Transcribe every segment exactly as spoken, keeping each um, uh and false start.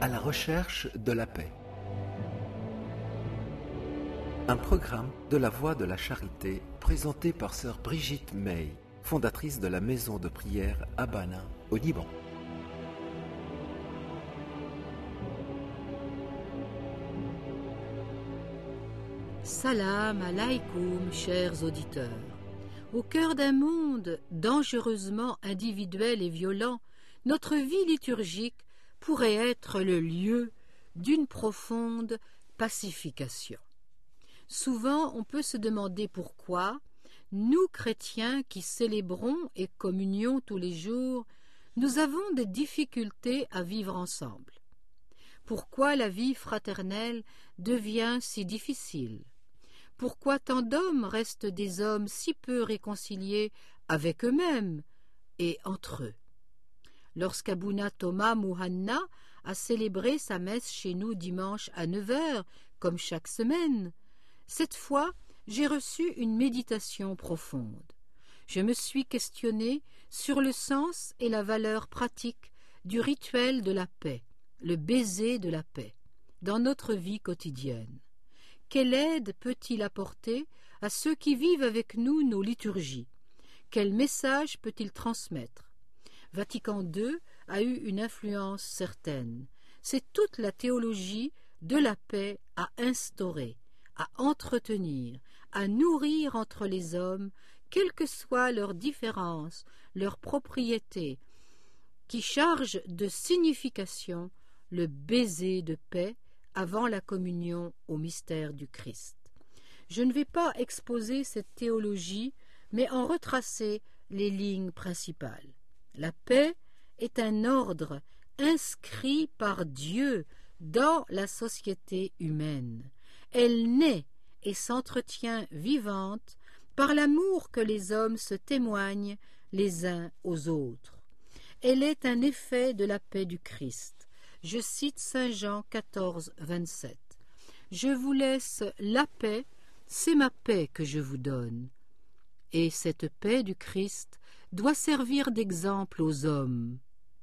à la recherche de la paix. Un programme de la Voie de la Charité présenté par sœur Brigitte May, fondatrice de la maison de prière Abana au Liban. Salam alaikum, chers auditeurs. Au cœur d'un monde dangereusement individuel et violent, notre vie liturgique pourrait être le lieu d'une profonde pacification. Souvent, on peut se demander pourquoi, nous chrétiens qui célébrons et communions tous les jours, nous avons des difficultés à vivre ensemble. Pourquoi la vie fraternelle devient si difficile? Pourquoi tant d'hommes restent des hommes si peu réconciliés avec eux-mêmes et entre eux? Lorsqu'Abouna Thomas Mouhanna a célébré sa messe chez nous dimanche à neuf heures, comme chaque semaine, cette fois, j'ai reçu une méditation profonde. Je me suis questionné sur le sens et la valeur pratique du rituel de la paix, le baiser de la paix, dans notre vie quotidienne. Quelle aide peut-il apporter à ceux qui vivent avec nous nos liturgies? Quel message peut-il transmettre? Vatican deux a eu une influence certaine. C'est toute la théologie de la paix à instaurer, à entretenir, à nourrir entre les hommes, quelles que soient leurs différences, leurs propriétés, qui charge de signification le baiser de paix avant la communion au mystère du Christ. Je ne vais pas exposer cette théologie, mais en retracer les lignes principales. La paix est un ordre inscrit par Dieu dans la société humaine. Elle naît et s'entretient vivante par l'amour que les hommes se témoignent les uns aux autres. Elle est un effet de la paix du Christ. Je cite saint Jean quatorze, vingt-sept. « Je vous laisse la paix, c'est ma paix que je vous donne. » Et cette paix du Christ doit servir d'exemple aux hommes.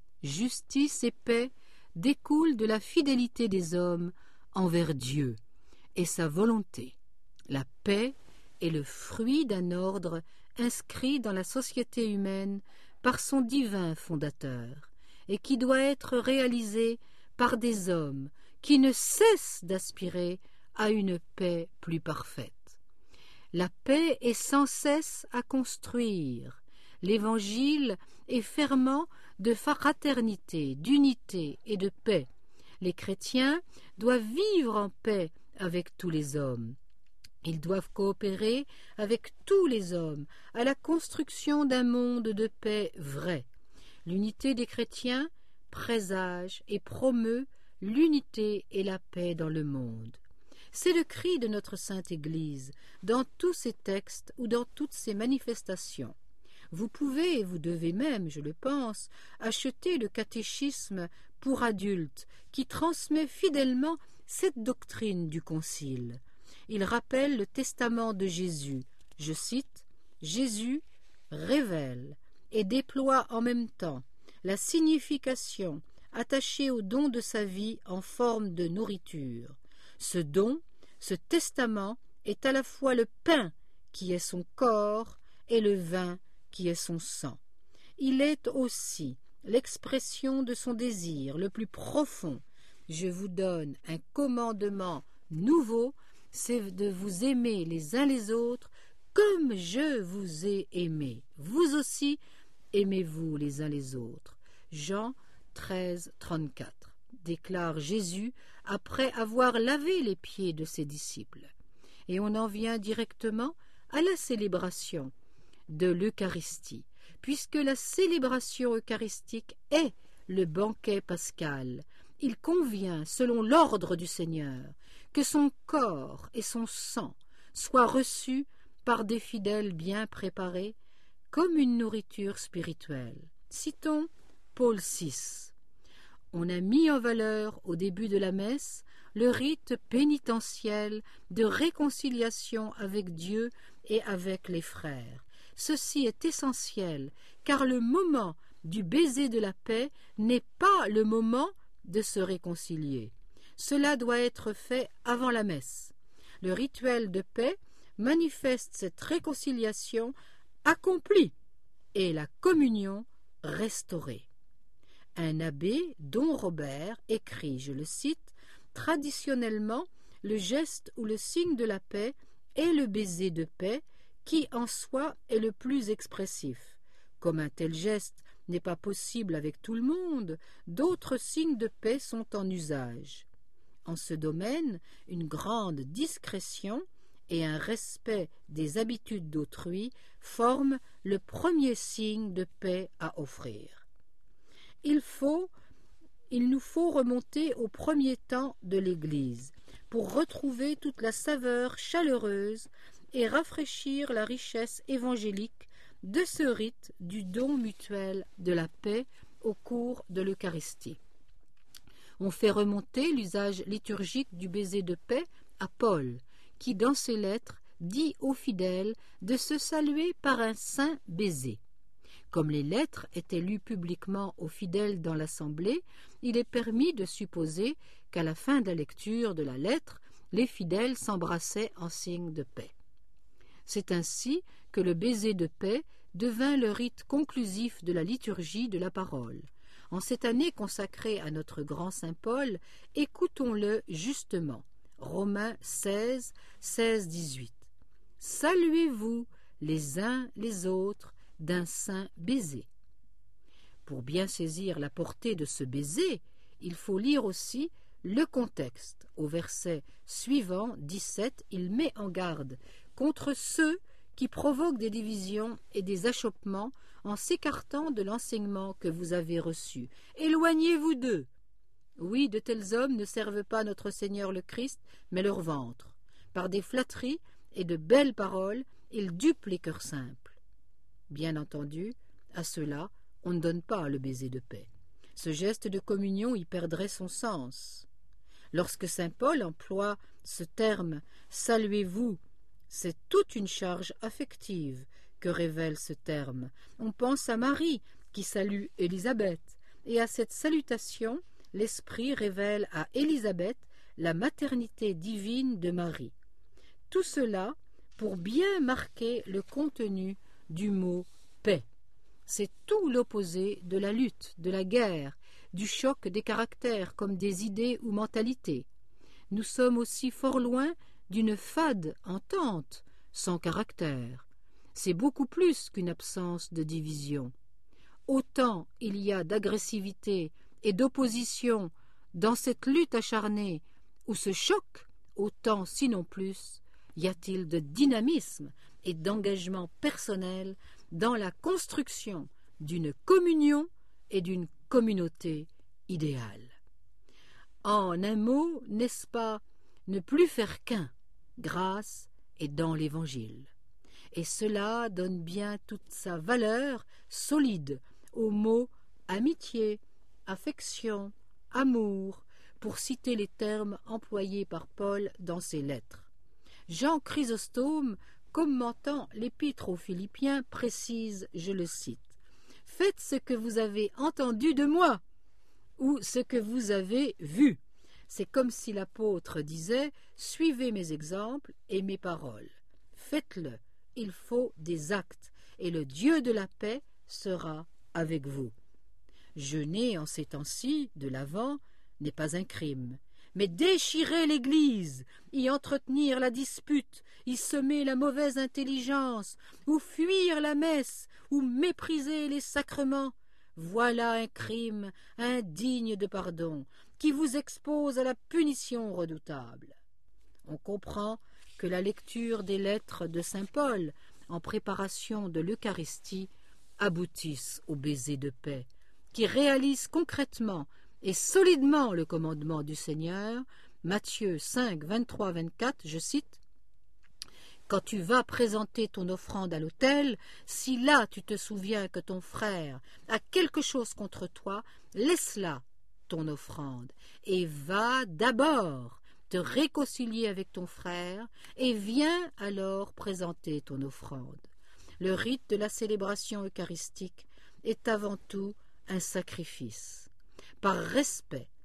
Justice et paix découlent de la fidélité des hommes envers Dieu et sa volonté. La paix est le fruit d'un ordre inscrit dans la société humaine par son divin fondateur et qui doit être réalisé par des hommes qui ne cessent d'aspirer à une paix plus parfaite. La paix est sans cesse à construire. L'Évangile est ferment de fraternité, d'unité et de paix. Les chrétiens doivent vivre en paix avec tous les hommes. Ils doivent coopérer avec tous les hommes à la construction d'un monde de paix vrai. L'unité des chrétiens présage et promeut l'unité et la paix dans le monde. C'est le cri de notre Sainte Église, dans tous ses textes ou dans toutes ses manifestations. Vous pouvez, et vous devez même, je le pense, acheter le catéchisme pour adultes, qui transmet fidèlement cette doctrine du Concile. Il rappelle le testament de Jésus. Je cite, « Jésus révèle et déploie en même temps la signification attachée au don de sa vie en forme de nourriture. Ce don, ce testament, est à la fois le pain qui est son corps et le vin qui est son sang. Il est aussi l'expression de son désir le plus profond. Je vous donne un commandement nouveau, c'est de vous aimer les uns les autres comme je vous ai aimé. Vous aussi, aimez-vous les uns les autres. » Jean treize, trente-quatre, déclare Jésus après avoir lavé les pieds de ses disciples. Et on en vient directement à la célébration de l'Eucharistie, puisque la célébration eucharistique est le banquet pascal. Il convient, selon l'ordre du Seigneur, que son corps et son sang soient reçus par des fidèles bien préparés comme une nourriture spirituelle. Citons Paul six. On a mis en valeur au début de la messe le rite pénitentiel de réconciliation avec Dieu et avec les frères. Ceci est essentiel, car le moment du baiser de la paix n'est pas le moment de se réconcilier. Cela doit être fait avant la messe. Le rituel de paix manifeste cette réconciliation accomplie et la communion restaurée. Un abbé, Don Robert, écrit, je le cite, « Traditionnellement, le geste ou le signe de la paix est le baiser de paix qui en soi est le plus expressif. Comme un tel geste n'est pas possible avec tout le monde, d'autres signes de paix sont en usage. En ce domaine, une grande discrétion et un respect des habitudes d'autrui forment le premier signe de paix à offrir. Il faut, il nous faut remonter au premier temps de l'Église pour retrouver toute la saveur chaleureuse et rafraîchir la richesse évangélique de ce rite du don mutuel de la paix au cours de l'Eucharistie. On fait remonter l'usage liturgique du baiser de paix à Paul, qui dans ses lettres dit aux fidèles de se saluer par un saint baiser. Comme les lettres étaient lues publiquement aux fidèles dans l'assemblée, il est permis de supposer qu'à la fin de la lecture de la lettre, les fidèles s'embrassaient en signe de paix. C'est ainsi que le baiser de paix devint le rite conclusif de la liturgie de la parole. En cette année consacrée à notre grand saint Paul, écoutons-le justement. Romains seize, seize, dix-huit. Saluez-vous les uns les autres d'un saint baiser. Pour bien saisir la portée de ce baiser, il faut lire aussi le contexte. Au verset suivant, dix-sept, il met en garde contre ceux qui provoquent des divisions et des achoppements en s'écartant de l'enseignement que vous avez reçu. Éloignez-vous d'eux. Oui, de tels hommes ne servent pas notre Seigneur le Christ, mais leur ventre. Par des flatteries et de belles paroles, ils dupent les cœurs simples. Bien entendu, à cela, on ne donne pas le baiser de paix. Ce geste de communion y perdrait son sens. Lorsque saint Paul emploie ce terme « saluez-vous », c'est toute une charge affective que révèle ce terme. On pense à Marie qui salue Élisabeth, et à cette salutation, l'Esprit révèle à Élisabeth la maternité divine de Marie. Tout cela pour bien marquer le contenu du mot « paix ». C'est tout l'opposé de la lutte, de la guerre, du choc des caractères comme des idées ou mentalités. Nous sommes aussi fort loin d'une fade entente sans caractère. C'est beaucoup plus qu'une absence de division. Autant il y a d'agressivité et d'opposition dans cette lutte acharnée ou ce choc, autant, sinon plus, y a-t-il de dynamisme et d'engagement personnel dans la construction d'une communion et d'une communauté idéale. En un mot, n'est-ce pas, ne plus faire qu'un, grâce et dans l'Évangile. Et cela donne bien toute sa valeur solide aux mots amitié, affection, amour, pour citer les termes employés par Paul dans ses lettres. Jean Chrysostome, commentant l'épître aux Philippiens, précise, je le cite, « Faites ce que vous avez entendu de moi, ou ce que vous avez vu. » C'est comme si l'apôtre disait « Suivez mes exemples et mes paroles. Faites-le, il faut des actes, et le Dieu de la paix sera avec vous. » Jeûner en ces temps-ci, de l'Avent, n'est pas un crime, mais déchirer l'Église, y entretenir la dispute, y semer la mauvaise intelligence, ou fuir la messe, ou mépriser les sacrements, voilà un crime indigne de pardon, qui vous expose à la punition redoutable. On comprend que la lecture des lettres de saint Paul, en préparation de l'Eucharistie, aboutissent au baiser de paix, qui réalise concrètement et solidement le commandement du Seigneur, Matthieu cinq, vingt-trois à vingt-quatre, je cite, « Quand tu vas présenter ton offrande à l'autel, si là tu te souviens que ton frère a quelque chose contre toi, laisse-là ton offrande, et va d'abord te réconcilier avec ton frère, et viens alors présenter ton offrande. » Le rite de la célébration eucharistique est avant tout un sacrifice. Par respect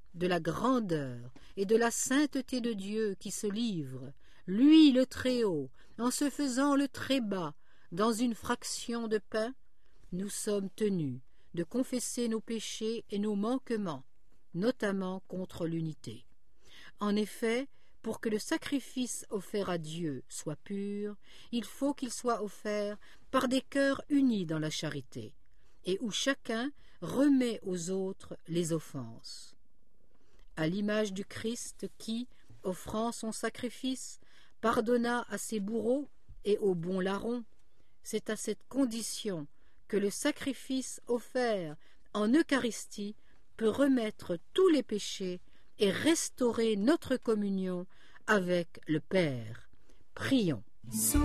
de la grandeur et de la sainteté de Dieu qui se livre, lui le Très-Haut, en se faisant le Très-Bas, dans une fraction de pain, nous sommes tenus de confesser nos péchés et nos manquements, notamment contre l'unité. En effet, pour que le sacrifice offert à Dieu soit pur, il faut qu'il soit offert par des cœurs unis dans la charité, et où chacun remet aux autres les offenses. À l'image du Christ qui, offrant son sacrifice, pardonna à ses bourreaux et aux bons larrons, c'est à cette condition que le sacrifice offert en Eucharistie peut remettre tous les péchés et restaurer notre communion avec le Père. Prions. Souffle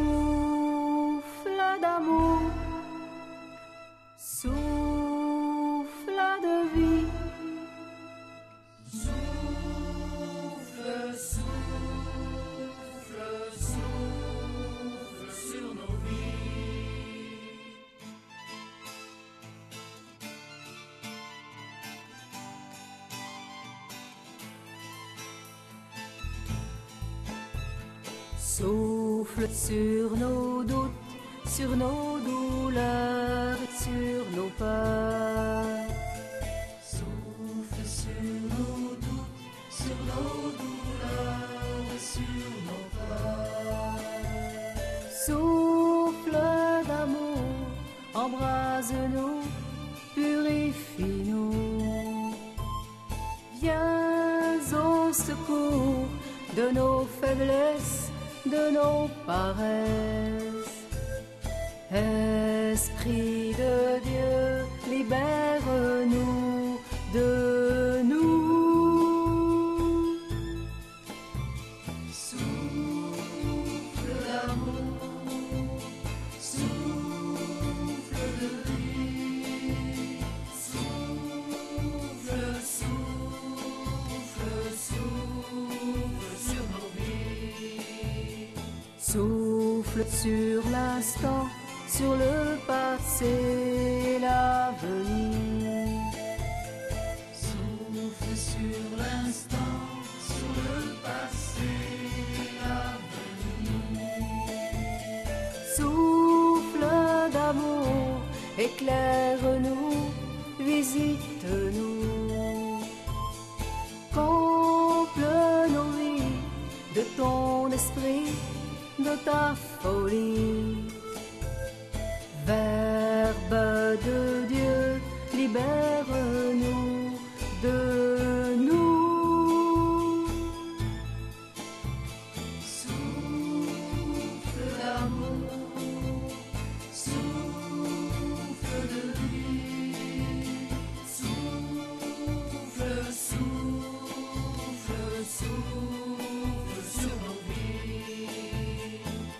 d'amour, souffle de vie, souffle, souffle, souffle sur nos vies. Souffle sur nos doutes, sur nos douleurs et sur nos peurs. Souffle sur nos doutes, sur nos douleurs et sur nos peurs. Souffle d'amour, embrase-nous, purifie-nous. Viens au secours de nos faiblesses, de nos paresses. Esprit de Dieu, libère-nous de nous. Souffle d'amour, souffle de vie, souffle, souffle, souffle sur nos vies. Souffle sur l'instant, sur le passé, l'avenir. Souffle sur l'instant, sur le passé, l'avenir. Souffle d'amour, éclaire-nous, visite-nous. Comble nos vies de ton esprit, de ta folie. Verbe de Dieu, libère-nous de nous. Souffle d'amour, souffle de vie, souffle, souffle, souffle sur nos vies.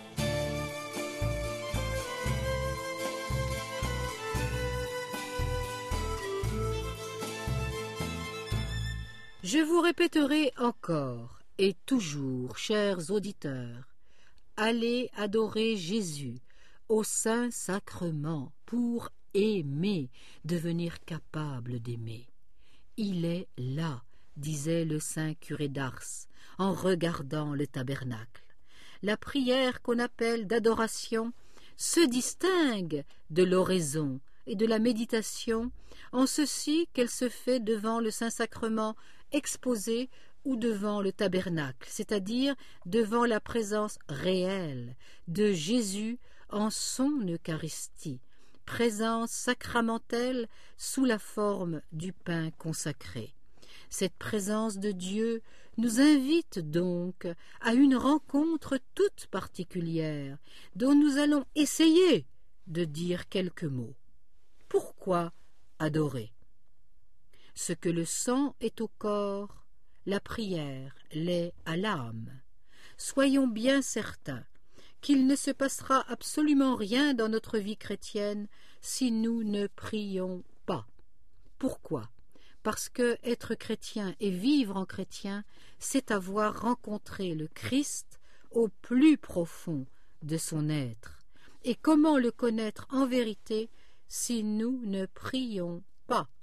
Je vous répéterai encore et toujours, chers auditeurs, allez adorer Jésus au Saint-Sacrement pour aimer, devenir capable d'aimer. Il est là, disait le saint curé d'Ars, en regardant le tabernacle. La prière qu'on appelle d'adoration se distingue de l'oraison et de la méditation en ceci qu'elle se fait devant le Saint-Sacrement exposé ou devant le tabernacle, c'est-à-dire devant la présence réelle de Jésus en son Eucharistie, présence sacramentelle sous la forme du pain consacré. Cette présence de Dieu nous invite donc à une rencontre toute particulière dont nous allons essayer de dire quelques mots. Pourquoi adorer? Ce que le sang est au corps, la prière l'est à l'âme. Soyons bien certains qu'il ne se passera absolument rien dans notre vie chrétienne si nous ne prions pas. Pourquoi? Parce que être chrétien et vivre en chrétien, c'est avoir rencontré le Christ au plus profond de son être. Et comment le connaître en vérité si nous ne prions pas?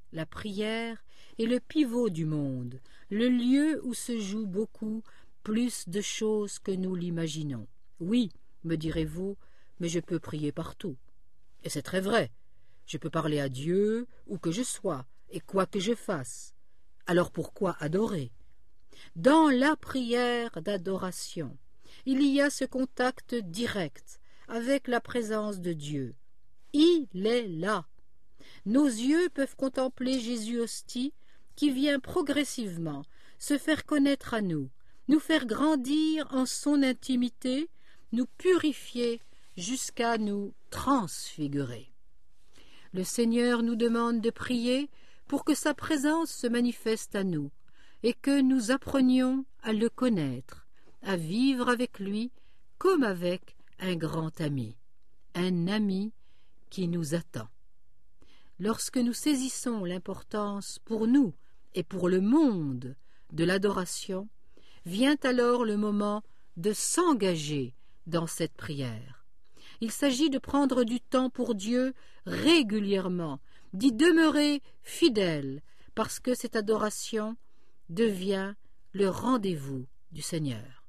La prière est le pivot du monde, le lieu où se joue beaucoup plus de choses que nous l'imaginons. Oui, me direz-vous, mais je peux prier partout. Et c'est très vrai. Je peux parler à Dieu où que je sois et quoi que je fasse. Alors pourquoi adorer? Dans la prière d'adoration, il y a ce contact direct avec la présence de Dieu. Il est là. Nos yeux peuvent contempler Jésus hostie qui vient progressivement se faire connaître à nous, nous faire grandir en son intimité, nous purifier jusqu'à nous transfigurer. Le Seigneur nous demande de prier pour que sa présence se manifeste à nous et que nous apprenions à le connaître, à vivre avec lui comme avec un grand ami, un ami qui nous attend. Lorsque nous saisissons l'importance pour nous et pour le monde de l'adoration, vient alors le moment de s'engager dans cette prière. Il s'agit de prendre du temps pour Dieu régulièrement, d'y demeurer fidèle, parce que cette adoration devient le rendez-vous du Seigneur.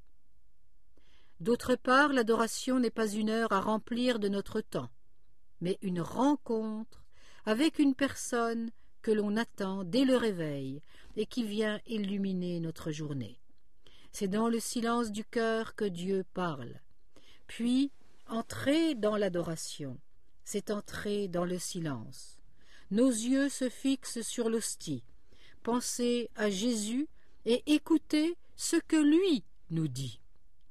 D'autre part, l'adoration n'est pas une heure à remplir de notre temps, mais une rencontre avec une personne que l'on attend dès le réveil et qui vient illuminer notre journée. C'est dans le silence du cœur que Dieu parle. Puis, entrer dans l'adoration, c'est entrer dans le silence. Nos yeux se fixent sur l'hostie, penser à Jésus et écouter ce que lui nous dit.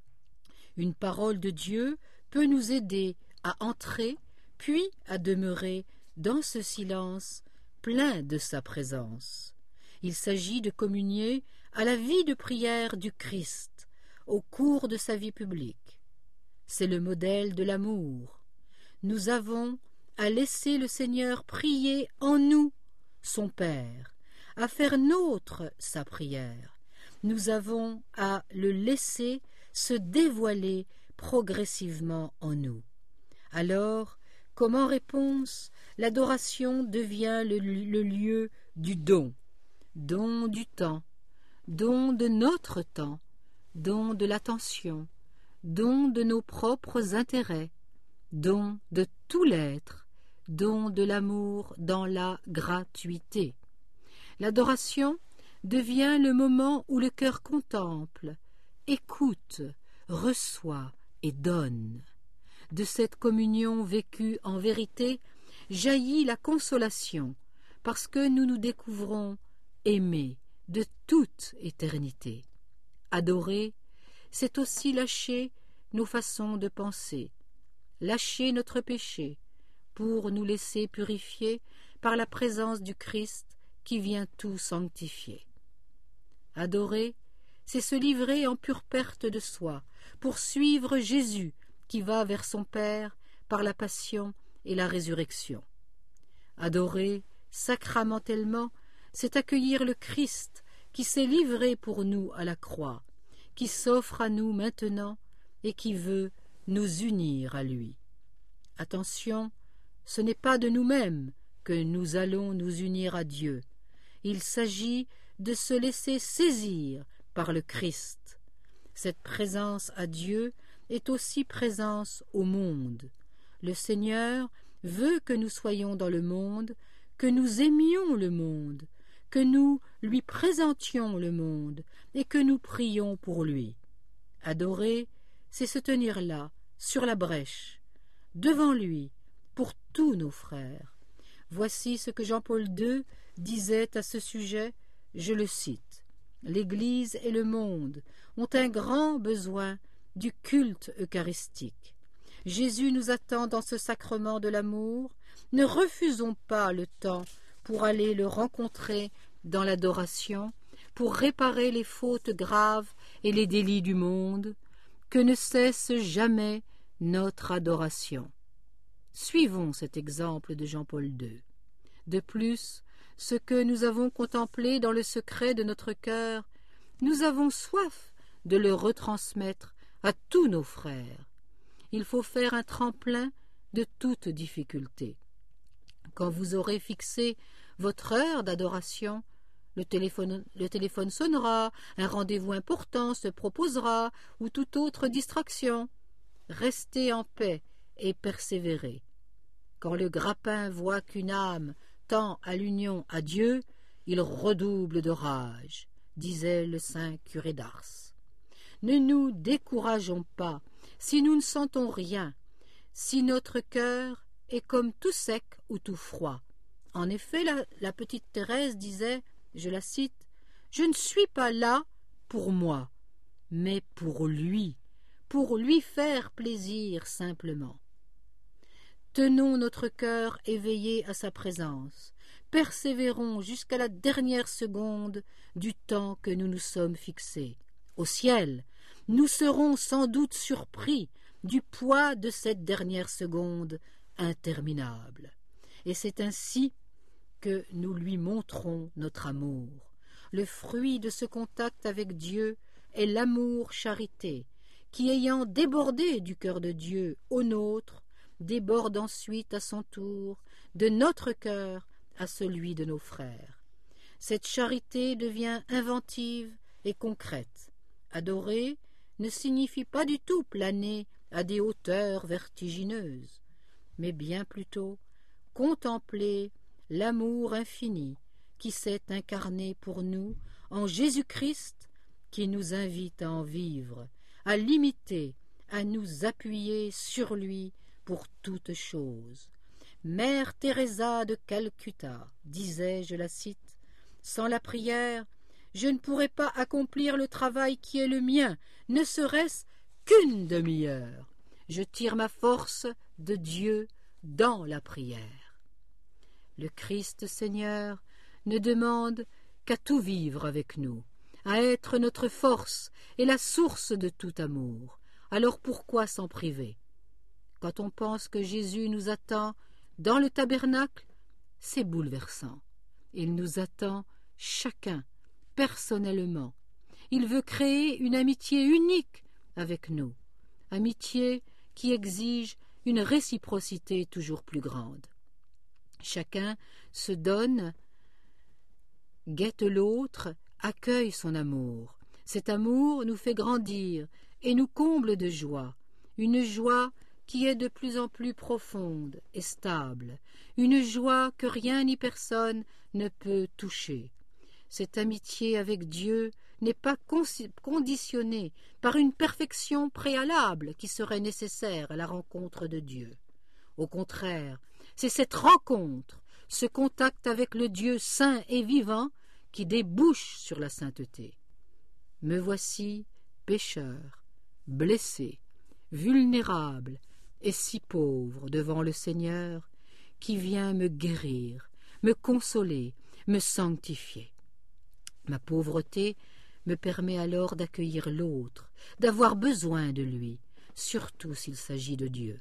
Une parole de Dieu peut nous aider à entrer, puis à demeurer dans ce silence plein de sa présence. Il s'agit de communier à la vie de prière du Christ au cours de sa vie publique. C'est le modèle de l'amour. Nous avons à laisser le Seigneur prier en nous, son Père, à faire nôtre sa prière. Nous avons à le laisser se dévoiler progressivement en nous. Alors, comme en réponse, l'adoration devient le, le lieu du don, don du temps, don de notre temps, don de l'attention, don de nos propres intérêts, don de tout l'être, don de l'amour dans la gratuité. L'adoration devient le moment où le cœur contemple, écoute, reçoit et donne. De cette communion vécue en vérité jaillit la consolation, parce que nous nous découvrons aimés de toute éternité. Adorer, c'est aussi lâcher nos façons de penser, lâcher notre péché, pour nous laisser purifier par la présence du Christ qui vient tout sanctifier. Adorer, c'est se livrer en pure perte de soi, pour suivre Jésus qui va vers son Père par la passion et la résurrection. Adorer sacramentellement, c'est accueillir le Christ qui s'est livré pour nous à la croix, qui s'offre à nous maintenant et qui veut nous unir à lui. Attention, ce n'est pas de nous-mêmes que nous allons nous unir à Dieu. Il s'agit de se laisser saisir par le Christ. Cette présence à Dieu est aussi présence au monde. Le Seigneur veut que nous soyons dans le monde, que nous aimions le monde, que nous lui présentions le monde et que nous prions pour lui. Adorer, c'est se tenir là, sur la brèche, devant lui, pour tous nos frères. Voici ce que Jean-Paul deux disait à ce sujet, je le cite. L'Église et le monde ont un grand besoin du culte eucharistique. Jésus nous attend dans ce sacrement de l'amour. Ne refusons pas le temps pour aller le rencontrer dans l'adoration, pour réparer les fautes graves et les délits du monde, que ne cesse jamais notre adoration. Suivons cet exemple de Jean-Paul deux. De plus, ce que nous avons contemplé dans le secret de notre cœur, nous avons soif de le retransmettre à tous nos frères. Il faut faire un tremplin de toute difficulté. Quand vous aurez fixé votre heure d'adoration, le téléphone, le téléphone sonnera, un rendez-vous important se proposera, ou toute autre distraction. Restez en paix et persévérez. Quand le grappin voit qu'une âme tend à l'union à Dieu, il redouble de rage, disait le saint curé d'Ars. Ne nous décourageons pas si nous ne sentons rien, si notre cœur est comme tout sec ou tout froid. En effet, la, la petite Thérèse disait, je la cite, « Je ne suis pas là pour moi, mais pour lui, pour lui faire plaisir simplement. » Tenons notre cœur éveillé à sa présence, persévérons jusqu'à la dernière seconde du temps que nous nous sommes fixés. Au ciel, nous serons sans doute surpris du poids de cette dernière seconde interminable. Et c'est ainsi que nous lui montrons notre amour. Le fruit de ce contact avec Dieu est l'amour-charité, qui, ayant débordé du cœur de Dieu au nôtre, déborde ensuite à son tour de notre cœur à celui de nos frères. Cette charité devient inventive et concrète. Adorer ne signifie pas du tout planer à des hauteurs vertigineuses, mais bien plutôt contempler l'amour infini qui s'est incarné pour nous en Jésus-Christ, qui nous invite à en vivre, à l'imiter, à nous appuyer sur lui pour toutes choses. Mère Teresa de Calcutta disait, je la cite, « Sans la prière, je ne pourrais pas accomplir le travail qui est le mien, ne serait-ce qu'une demi-heure. Je tire ma force de Dieu dans la prière. » Le Christ Seigneur ne demande qu'à tout vivre avec nous, à être notre force et la source de tout amour. Alors pourquoi s'en priver? Quand on pense que Jésus nous attend dans le tabernacle, c'est bouleversant. Il nous attend chacun, personnellement. Il veut créer une amitié unique avec nous, amitié qui exige une réciprocité toujours plus grande. Chacun se donne, guette l'autre, accueille son amour. Cet amour nous fait grandir et nous comble de joie, une joie qui est de plus en plus profonde et stable, une joie que rien ni personne ne peut toucher. Cette amitié avec Dieu n'est pas conditionnée par une perfection préalable qui serait nécessaire à la rencontre de Dieu. Au contraire, c'est cette rencontre, ce contact avec le Dieu saint et vivant qui débouche sur la sainteté. Me voici pécheur, blessé, vulnérable et si pauvre devant le Seigneur qui vient me guérir, me consoler, me sanctifier. Ma pauvreté me permet alors d'accueillir l'autre, d'avoir besoin de lui, surtout s'il s'agit de Dieu.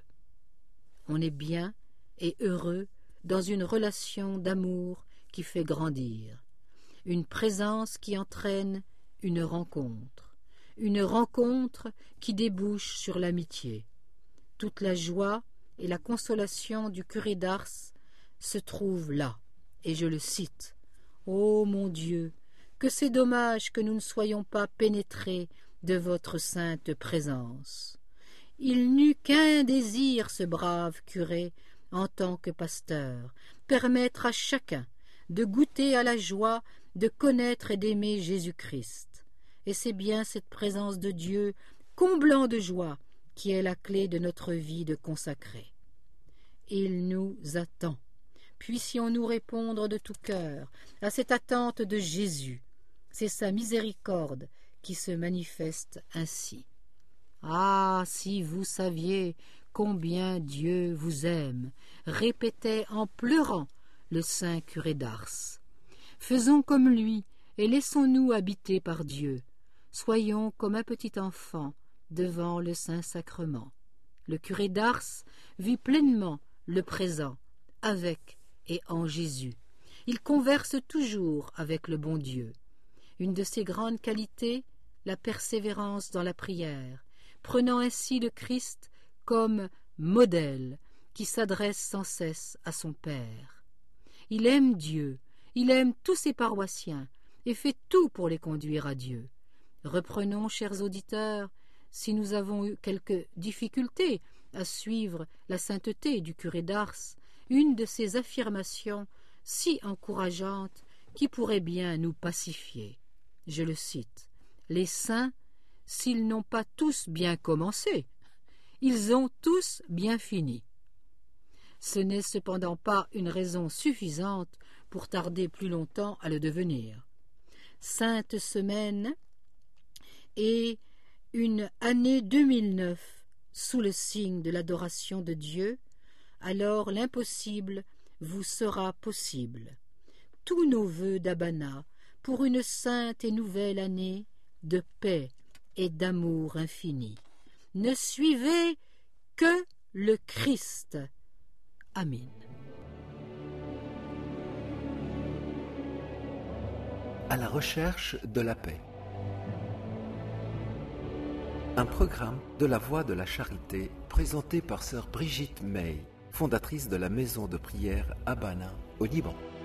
On est bien et heureux dans une relation d'amour qui fait grandir, une présence qui entraîne une rencontre, une rencontre qui débouche sur l'amitié. Toute la joie et la consolation du curé d'Ars se trouvent là, et je le cite. « Ô mon Dieu, que c'est dommage que nous ne soyons pas pénétrés de votre sainte présence. » Il n'eut qu'un désir, ce brave curé, en tant que pasteur, permettre à chacun de goûter à la joie de connaître et d'aimer Jésus-Christ. Et c'est bien cette présence de Dieu, comblant de joie, qui est la clé de notre vie de consacré. Il nous attend. Puissions-nous répondre de tout cœur à cette attente de Jésus. C'est sa miséricorde qui se manifeste ainsi. Ah, si vous saviez combien Dieu vous aime, répétait en pleurant le saint curé d'Ars. Faisons comme lui et laissons-nous habiter par Dieu. Soyons comme un petit enfant devant le Saint-Sacrement. Le curé d'Ars vit pleinement le présent, avec et en Jésus. Il converse toujours avec le bon Dieu. Une de ses grandes qualités, la persévérance dans la prière, prenant ainsi le Christ comme modèle qui s'adresse sans cesse à son Père. Il aime Dieu, il aime tous ses paroissiens et fait tout pour les conduire à Dieu. Reprenons, chers auditeurs, si nous avons eu quelques difficultés à suivre la sainteté du curé d'Ars, une de ces affirmations si encourageantes qui pourrait bien nous pacifier. Je le cite. « Les saints, s'ils n'ont pas tous bien commencé, ils ont tous bien fini. » Ce n'est cependant pas une raison suffisante pour tarder plus longtemps à le devenir. Sainte Semaine et une année deux mille neuf sous le signe de l'adoration de Dieu, alors l'impossible vous sera possible. Tous nos vœux d'Abana pour une sainte et nouvelle année de paix et d'amour infini. Ne suivez que le Christ. Amen. À la recherche de la paix. Un programme de la Voie de la Charité présenté par sœur Brigitte May, fondatrice de la maison de prière Abana au Liban.